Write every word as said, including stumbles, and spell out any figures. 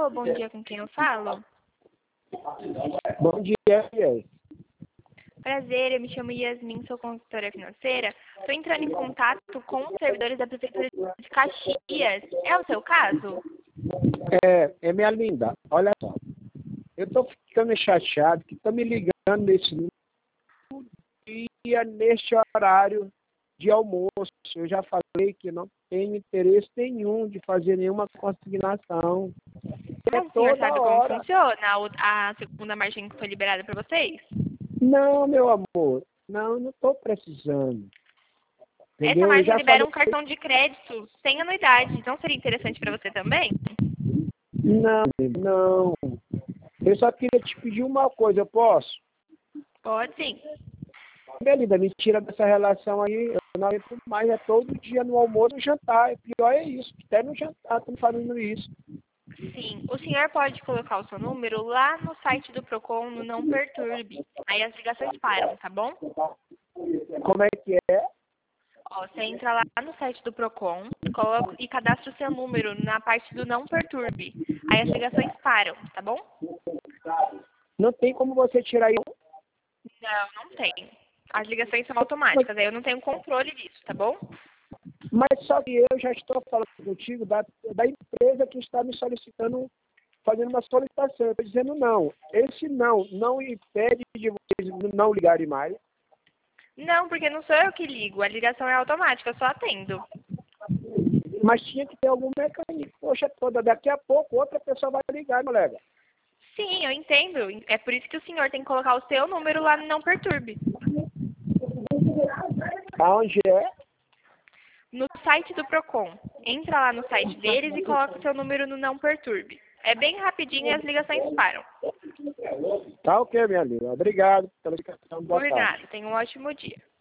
Alô, bom dia, com quem eu falo? Bom dia, Yas. Prazer, eu me chamo Yasmin, sou consultora financeira. Estou entrando em contato com os servidores da Prefeitura de Caxias. É o seu caso? É, é minha linda, olha só. Eu tô ficando chateado que estão me ligando nesse dia, neste horário de almoço. Eu já falei que não tenho interesse nenhum de fazer nenhuma consignação. É Mas o senhor toda sabe como hora. funciona a a segunda margem que foi liberada para vocês? Não, meu amor, não, não estou precisando. Essa Entendeu? Eu margem já libera falei. um cartão de crédito sem anuidade. Então seria interessante para você também? Não, não. Eu só queria te pedir uma coisa, eu posso? Pode sim. Minha linda, me tira dessa relação aí, eu não aguento mais, é todo dia no almoço, no jantar, é pior é isso, até no jantar estão fazendo isso. Sim, o senhor pode colocar o seu número lá no site do Procon, no Não Perturbe. Aí as ligações param, tá bom? Como é que é? Ó, você entra lá no site do Procon, coloca e cadastra o seu número na parte do Não Perturbe. Aí as ligações param, tá bom? Não tem como você tirar isso. Não, não tem. As ligações são automáticas, aí eu não tenho controle disso, tá bom? Mas só que eu já estou falando contigo da, da empresa que está me solicitando, fazendo uma solicitação. Eu estou dizendo não. Esse não, não impede de vocês não ligarem mais. Não, porque não sou eu que ligo, a ligação é automática, eu só atendo. Mas tinha que ter algum mecanismo. Poxa, toda, daqui a pouco outra pessoa vai ligar, colega. Sim, eu entendo. É por isso que o senhor tem que colocar o seu número lá no Não Perturbe. Aonde é? No site do Procon. Entra lá no site deles e coloca o seu número no Não Perturbe. É bem rapidinho e as ligações param. Tá ok, minha linda. Obrigado pela explicação. Boa Por tarde. nada. Tenha um ótimo dia.